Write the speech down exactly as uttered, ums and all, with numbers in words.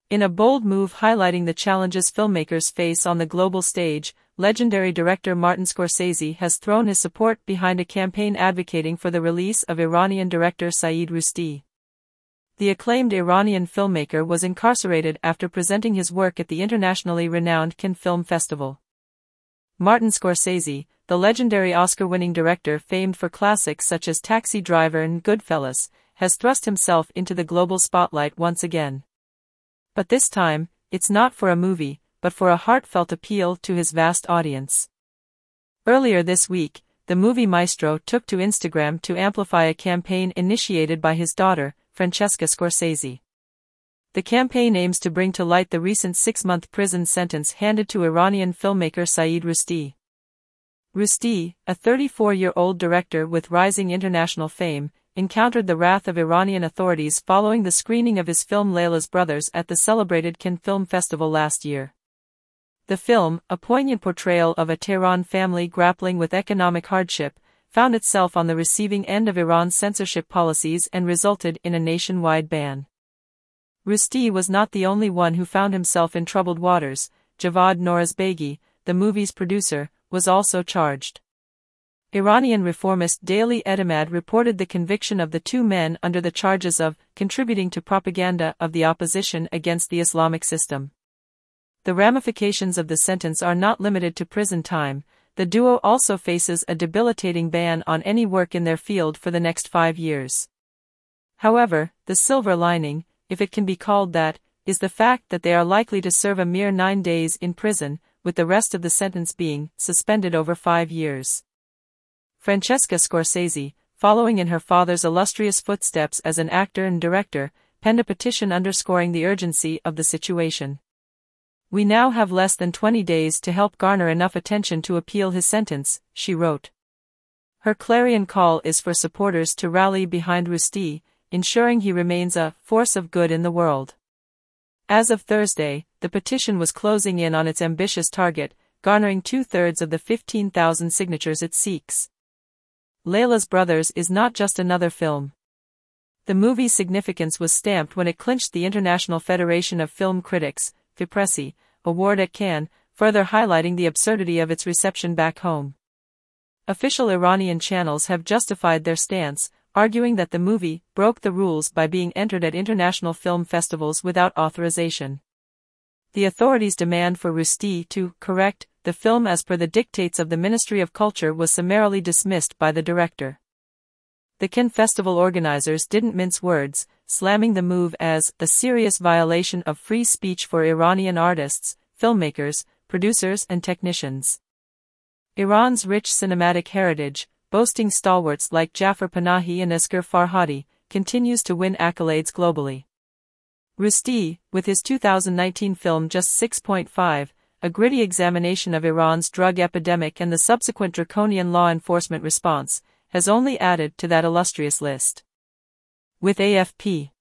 In a bold move highlighting the challenges filmmakers face on the global stage, legendary director Martin Scorsese has thrown his support behind a campaign advocating for the release of Iranian director Saeed Rushdie. The acclaimed Iranian filmmaker was incarcerated after presenting his work at the internationally renowned Cannes Film Festival. Martin Scorsese, the legendary Oscar-winning director famed for classics such as Taxi Driver and Goodfellas, has thrust himself into the global spotlight once again. But this time, it's not for a movie, but for a heartfelt appeal to his vast audience. Earlier this week, the movie maestro took to Instagram to amplify a campaign initiated by his daughter, Francesca Scorsese. The campaign aims to bring to light the recent six-month prison sentence handed to Iranian filmmaker Saeed Rushdie. Rushdie, a thirty-four-year-old director with rising international fame, encountered the wrath of Iranian authorities following the screening of his film Layla's Brothers at the celebrated Cannes Film Festival last year. The film, a poignant portrayal of a Tehran family grappling with economic hardship, found itself on the receiving end of Iran's censorship policies and resulted in a nationwide ban. Rushdie was not the only one who found himself in troubled waters. Javad Norazbaghi, the movie's producer, was also charged. Iranian reformist Daily Etimad reported the conviction of the two men under the charges of contributing to propaganda of the opposition against the Islamic system. The ramifications of the sentence are not limited to prison time. The duo also faces a debilitating ban on any work in their field for the next five years. However, the silver lining, if it can be called that, is the fact that they are likely to serve a mere nine days in prison, with the rest of the sentence being suspended over five years. Francesca Scorsese, following in her father's illustrious footsteps as an actor and director, penned a petition underscoring the urgency of the situation. "We now have less than twenty days to help garner enough attention to appeal his sentence," she wrote. Her clarion call is for supporters to rally behind Rushdie, ensuring he remains a force of good in the world. As of Thursday, the petition was closing in on its ambitious target, garnering two-thirds of the fifteen thousand signatures it seeks. Layla's Brothers is not just another film. The movie's significance was stamped when it clinched the International Federation of Film Critics, FIPRESI, award at Cannes, further highlighting the absurdity of its reception back home. Official Iranian channels have justified their stance, arguing that the movie broke the rules by being entered at international film festivals without authorization. The authorities' demand for Rushdie to correct the film as per the dictates of the Ministry of Culture was summarily dismissed by the director. The Cannes Festival organizers didn't mince words, slamming the move as a serious violation of free speech for Iranian artists, filmmakers, producers and technicians. Iran's rich cinematic heritage, boasting stalwarts like Jafar Panahi and Asghar Farhadi, continues to win accolades globally. Rushdie, with his two thousand nineteen film Just six point five, a gritty examination of Iran's drug epidemic and the subsequent draconian law enforcement response, has only added to that illustrious list. With A F P